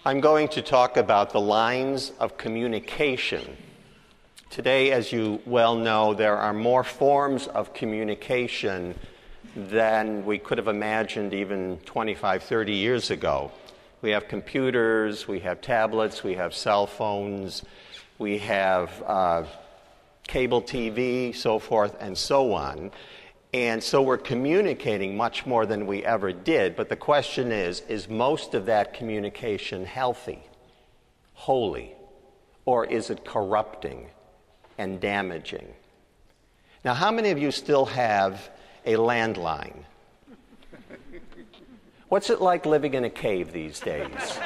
I'm going to talk about the lines of communication. Today, as you well know, there are more forms of communication than we could have imagined even 25, 30 years ago. We have computers, we have tablets, we have cell phones, we have cable TV, so forth and so on. And so we're communicating much more than we ever did. But the question is most of that communication healthy, holy, or is it corrupting and damaging? Now, how many of you still have a landline? What's it like living in a cave these days?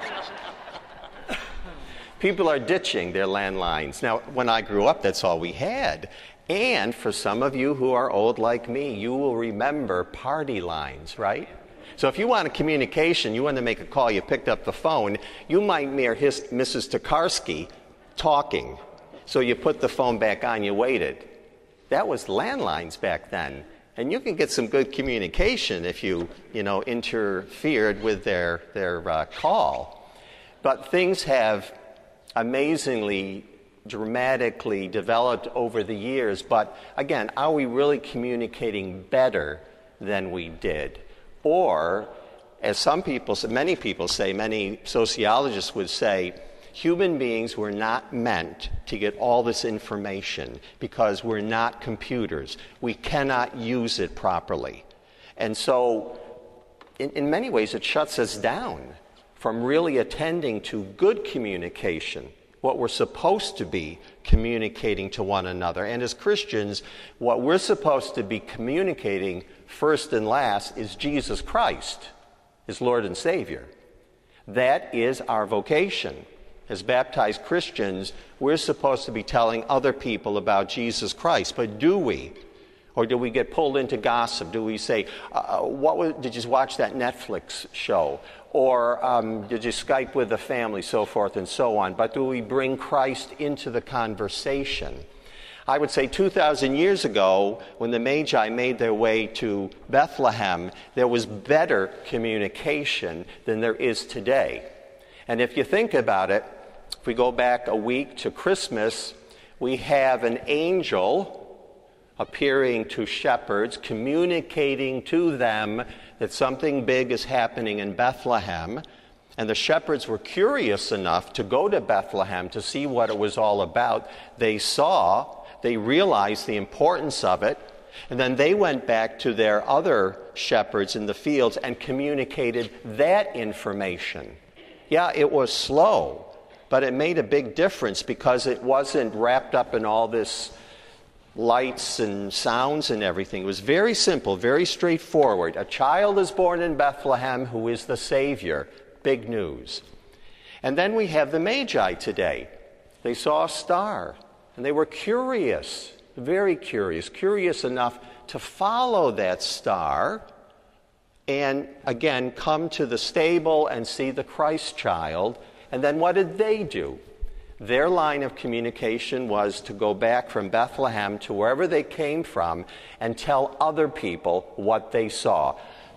People are ditching their landlines. Now, when I grew up, that's all we had. And for some of you who are old like me, you will remember party lines, right? So if you want a communication, you want to make a call, you picked up the phone, you might hear Mrs. Tokarski talking. So you put the phone back on, you waited. That was landlines back then. And you can get some good communication if you interfered with their call. But things have amazingly, dramatically developed over the years. But again, are we really communicating better than we did? Or, as many people say, many sociologists would say, human beings were not meant to get all this information because we're not computers. We cannot use it properly. And so, in many ways, it shuts us down from really attending to good communication, what we're supposed to be communicating to one another. And as Christians, what we're supposed to be communicating first and last is Jesus Christ, his Lord and Savior. That is our vocation. As baptized Christians, we're supposed to be telling other people about Jesus Christ. But do we? Or do we get pulled into gossip? Do we say, did you watch that Netflix show? Or did you Skype with the family, so forth and so on? But do we bring Christ into the conversation? I would say 2,000 years ago, when the Magi made their way to Bethlehem, there was better communication than there is today. And if you think about it, if we go back a week to Christmas, we have an angel appearing to shepherds, communicating to them that something big is happening in Bethlehem. And the shepherds were curious enough to go to Bethlehem to see what it was all about. They realized the importance of it, and then they went back to their other shepherds in the fields and communicated that information. Yeah, it was slow, but it made a big difference because it wasn't wrapped up in all this lights and sounds and everything. It was very simple, very straightforward. A child is born in Bethlehem who is the Savior. Big news. And then we have the Magi today. They saw a star, and they were curious, very curious enough to follow that star and, again, come to the stable and see the Christ child. And then what did they do? Their line of communication was to go back from Bethlehem to wherever they came from and tell other people what they saw.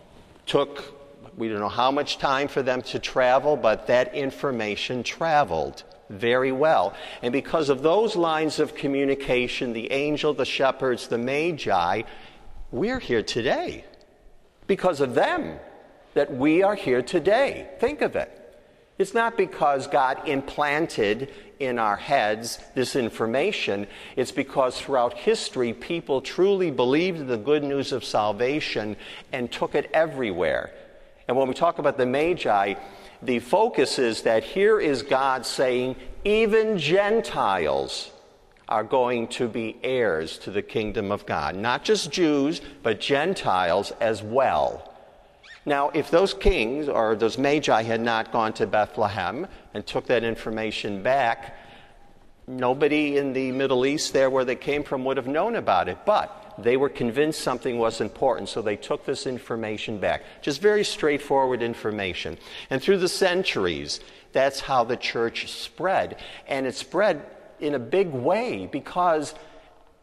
We don't know how much time for them to travel, but that information traveled very well. And because of those lines of communication, the angel, the shepherds, the Magi, we're here today. Because of them that we are here today. Think of it. It's not because God implanted in our heads this information. It's because throughout history, people truly believed in the good news of salvation and took it everywhere. And when we talk about the Magi, the focus is that here is God saying, even Gentiles are going to be heirs to the kingdom of God. Not just Jews, but Gentiles as well. Now, if those kings or those Magi had not gone to Bethlehem and took that information back, nobody in the Middle East there where they came from would have known about it. But they were convinced something was important, so they took this information back. Just very straightforward information. And through the centuries, that's how the church spread. And it spread in a big way because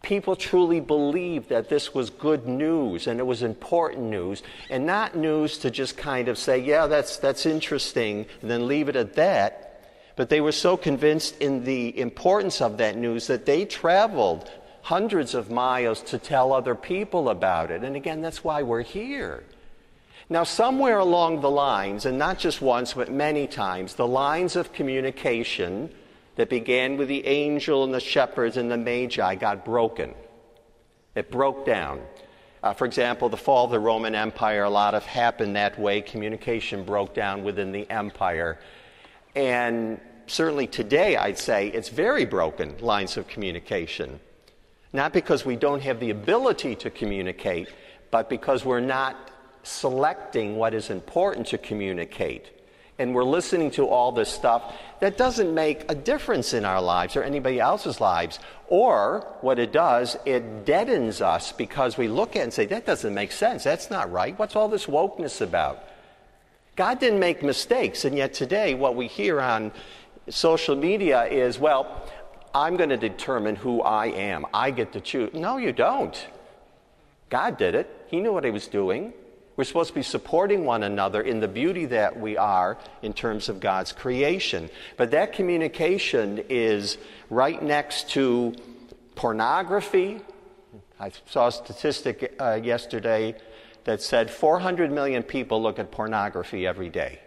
People truly believed that this was good news and it was important news, and not news to just kind of say, yeah, that's interesting, and then leave it at that. But they were so convinced in the importance of that news that they traveled hundreds of miles to tell other people about it. And again, that's why we're here. Now, somewhere along the lines, and not just once, but many times, the lines of communication that began with the angel and the shepherds and the magi got broken. It broke down. For example, the fall of the Roman Empire, a lot of happened that way. Communication broke down within the empire. And certainly today, I'd say, it's very broken, lines of communication. Not because we don't have the ability to communicate, but because we're not selecting what is important to communicate. And we're listening to all this stuff that doesn't make a difference in our lives or anybody else's lives. Or what it does, it deadens us because we look at it and say, that doesn't make sense. That's not right. What's all this wokeness about? God didn't make mistakes. And yet today what we hear on social media is, well, I'm going to determine who I am. I get to choose. No, you don't. God did it. He knew what he was doing. We're supposed to be supporting one another in the beauty that we are in terms of God's creation. But that communication is right next to pornography. I saw a statistic yesterday that said 400 million people look at pornography every day.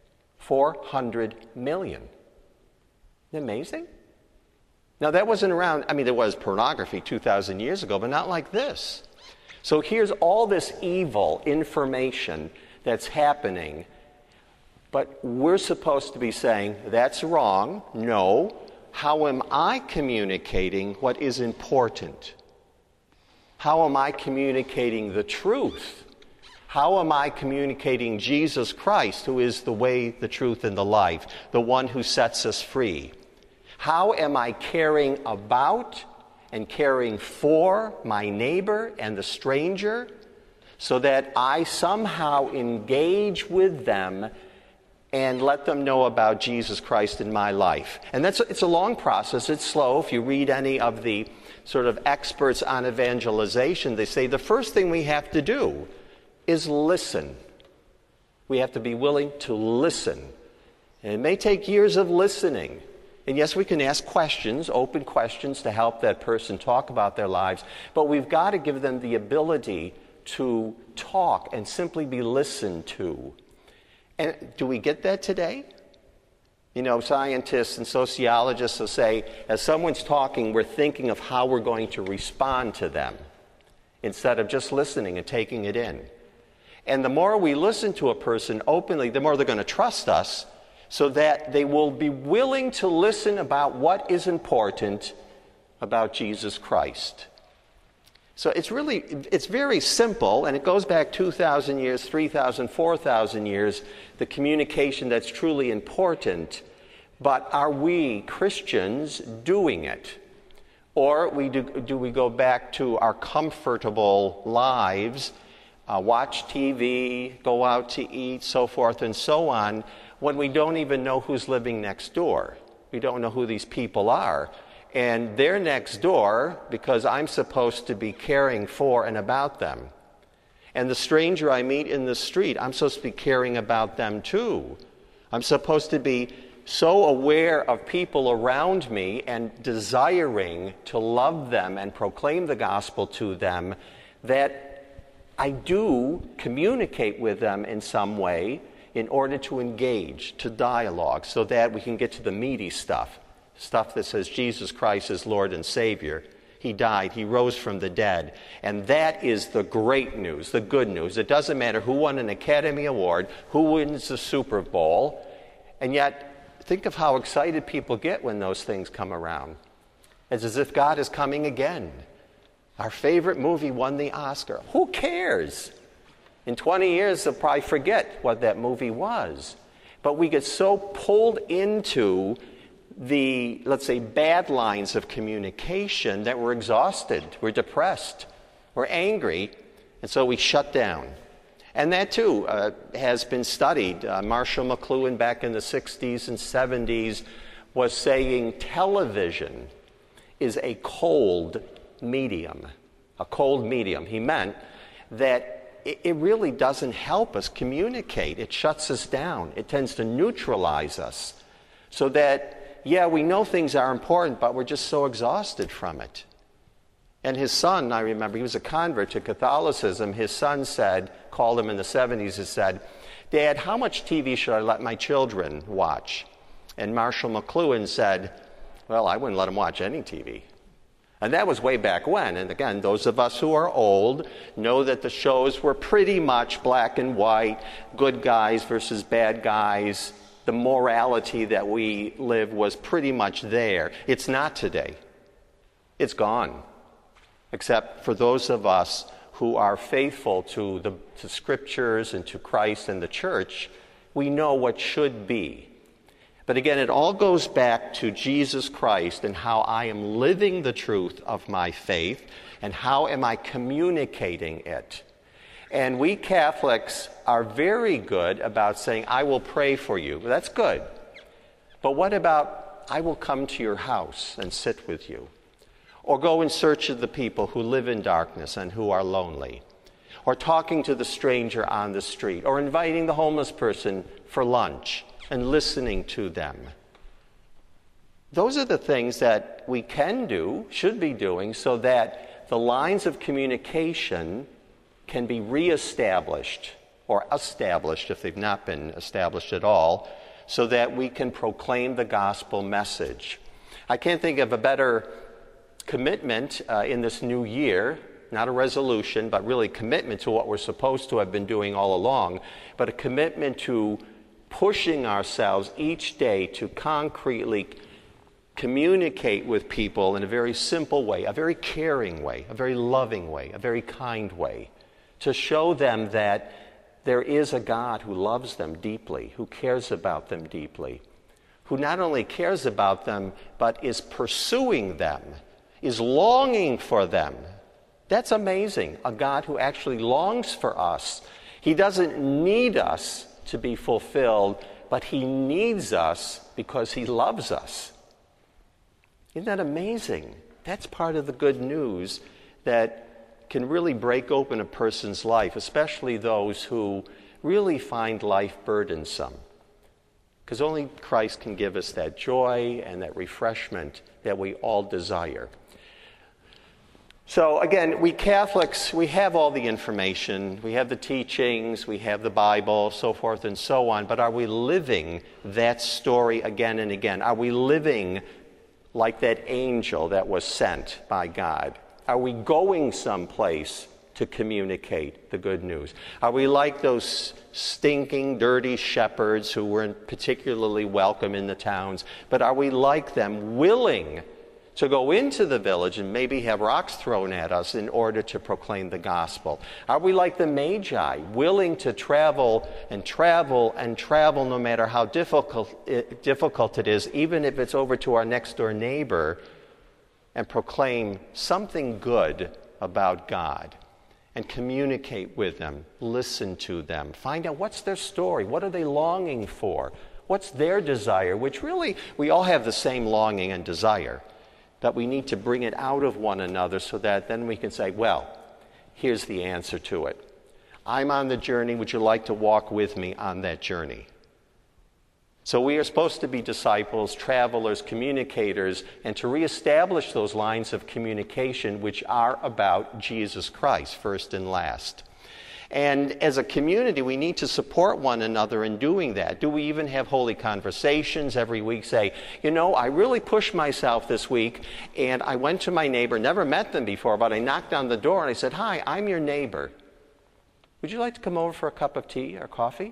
400 million. Isn't that amazing? Now, that wasn't around, there was pornography 2,000 years ago, but not like this. So here's all this evil information that's happening, but we're supposed to be saying, that's wrong. No. How am I communicating what is important? How am I communicating the truth? How am I communicating Jesus Christ, who is the way, the truth, and the life, the one who sets us free? How am I caring about and caring for my neighbor and the stranger so that I somehow engage with them and let them know about Jesus Christ in my life? And it's a long process. It's slow. If you read any of the sort of experts on evangelization, they say the first thing we have to do is listen. We have to be willing to listen. And it may take years of listening. And yes, we can ask questions, open questions, to help that person talk about their lives, but we've got to give them the ability to talk and simply be listened to. And do we get that today? Scientists and sociologists will say, as someone's talking, we're thinking of how we're going to respond to them instead of just listening and taking it in. And the more we listen to a person openly, the more they're going to trust us, so that they will be willing to listen about what is important about Jesus Christ. So it's very simple, and it goes back 2,000 years, 3,000, 4,000 years, the communication that's truly important. But are we, Christians, doing it? Or do we go back to our comfortable lives, watch TV, go out to eat, so forth and so on, when we don't even know who's living next door? We don't know who these people are. And they're next door because I'm supposed to be caring for and about them. And the stranger I meet in the street, I'm supposed to be caring about them too. I'm supposed to be so aware of people around me and desiring to love them and proclaim the gospel to them that I do communicate with them in some way in order to engage, to dialogue, so that we can get to the meaty stuff that says Jesus Christ is Lord and Savior. He died, he rose from the dead. And that is the great news, the good news. It doesn't matter who won an Academy Award, who wins the Super Bowl, and yet think of how excited people get when those things come around. It's as if God is coming again. Our favorite movie won the Oscar. Who cares? In 20 years, they'll probably forget what that movie was. But we get so pulled into the, let's say, bad lines of communication that we're exhausted, we're depressed, we're angry, and so we shut down. And that, too, has been studied. Marshall McLuhan back in the 60s and 70s was saying television is a cold medium, a cold medium. He meant that it really doesn't help us communicate. It shuts us down. It tends to neutralize us so that, yeah, we know things are important, but we're just so exhausted from it. And his son, I remember, he was a convert to Catholicism. His son called him in the 70s and said, "Dad, how much TV should I let my children watch?" And Marshall McLuhan said, "Well, I wouldn't let them watch any TV." And that was way back when. And again, those of us who are old know that the shows were pretty much black and white, good guys versus bad guys. The morality that we live was pretty much there. It's not today. It's gone. Except for those of us who are faithful to the Scriptures and to Christ and the church, we know what should be. But again, it all goes back to Jesus Christ and how I am living the truth of my faith and how am I communicating it. And we Catholics are very good about saying, "I will pray for you." That's good. But what about, "I will come to your house and sit with you"? Or go in search of the people who live in darkness and who are lonely. Or talking to the stranger on the street. Or inviting the homeless person for lunch and listening to them. Those are the things that we can do, should be doing, so that the lines of communication can be reestablished, or established if they've not been established at all, so that we can proclaim the gospel message. I can't think of a better commitment in this new year, not a resolution, but really commitment to what we're supposed to have been doing all along, but a commitment to pushing ourselves each day to concretely communicate with people in a very simple way, a very caring way, a very loving way, a very kind way, to show them that there is a God who loves them deeply, who cares about them deeply, who not only cares about them, but is pursuing them, is longing for them. That's amazing. A God who actually longs for us. He doesn't need us to be fulfilled, but he needs us because he loves us. Isn't that amazing? That's part of the good news that can really break open a person's life, especially those who really find life burdensome. Because only Christ can give us that joy and that refreshment that we all desire. So again, we Catholics, we have all the information, we have the teachings, we have the Bible, so forth and so on, but are we living that story again and again? Are we living like that angel that was sent by God? Are we going someplace to communicate the good news? Are we like those stinking, dirty shepherds who weren't particularly welcome in the towns, but are we like them, willing to go into the village and maybe have rocks thrown at us in order to proclaim the gospel? Are we like the Magi, willing to travel and travel and travel no matter how difficult it is, even if it's over to our next door neighbor, and proclaim something good about God and communicate with them, listen to them, find out what's their story, what are they longing for, what's their desire, which really we all have the same longing and desire. But we need to bring it out of one another so that then we can say, well, here's the answer to it. I'm on the journey. Would you like to walk with me on that journey? So we are supposed to be disciples, travelers, communicators, and to reestablish those lines of communication which are about Jesus Christ, first and last. And as a community, we need to support one another in doing that. Do we even have holy conversations every week? Say, I really pushed myself this week, and I went to my neighbor, never met them before, but I knocked on the door and I said, "Hi, I'm your neighbor. Would you like to come over for a cup of tea or coffee?"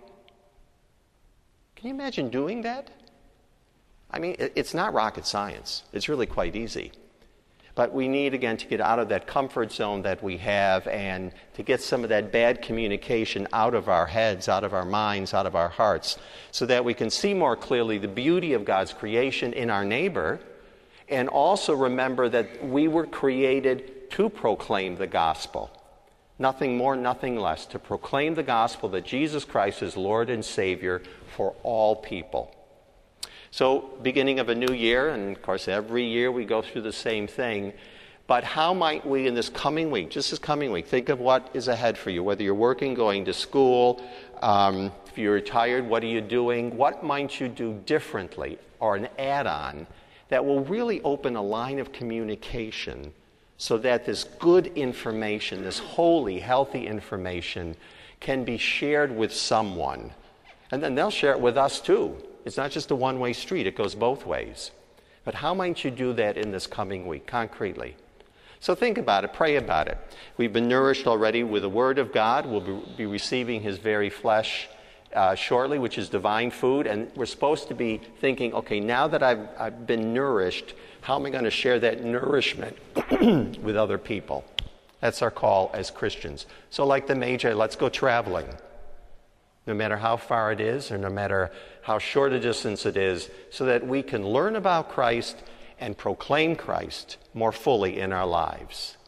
Can you imagine doing that? I mean, it's not rocket science. It's really quite easy. But we need, again, to get out of that comfort zone that we have and to get some of that bad communication out of our heads, out of our minds, out of our hearts, so that we can see more clearly the beauty of God's creation in our neighbor, and also remember that we were created to proclaim the gospel. Nothing more, nothing less, to proclaim the gospel that Jesus Christ is Lord and Savior for all people. So, beginning of a new year, and of course every year we go through the same thing, But how might we in this coming week, just this coming week, think of what is ahead for you, whether you're working, going to school, if you're retired, what are you doing? What might you do differently or an add-on that will really open a line of communication so that this good information, this holy, healthy information can be shared with someone. And then they'll share it with us too. It's not just a one-way street, it goes both ways. But how might you do that in this coming week, concretely? So think about it, pray about it. We've been nourished already with the Word of God. We'll be receiving His very flesh shortly, which is divine food. And we're supposed to be thinking, okay, now that I've been nourished, how am I going to share that nourishment with other people? That's our call as Christians. So like the Magi, let's go traveling. No matter how far it is or no matter how short a distance it is, so that we can learn about Christ and proclaim Christ more fully in our lives.